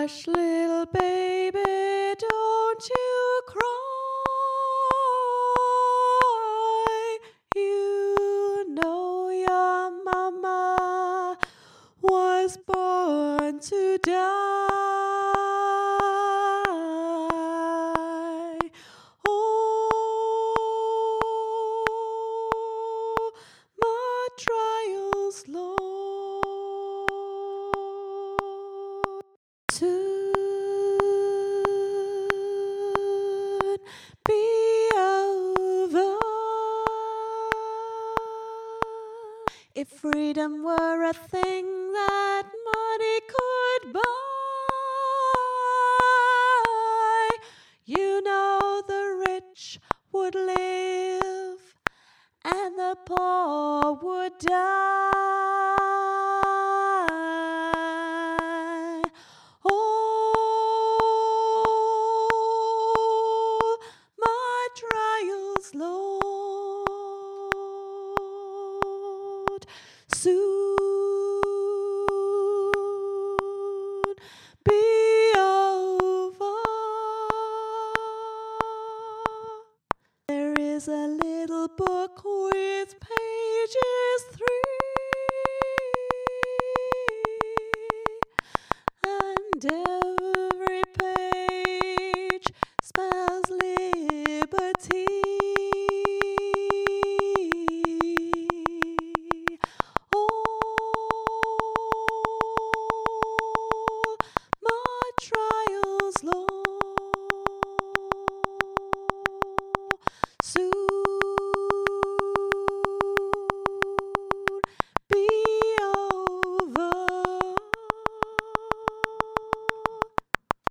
Hush, little baby, don't you cry. You know your mama was born to die. Oh, my trials, Lord. Soon be over. If freedom were a thing that money could buy, you know the rich would live and the poor would die. Oh, my trials, Lord, soon be over. There is a little book with pages 3, and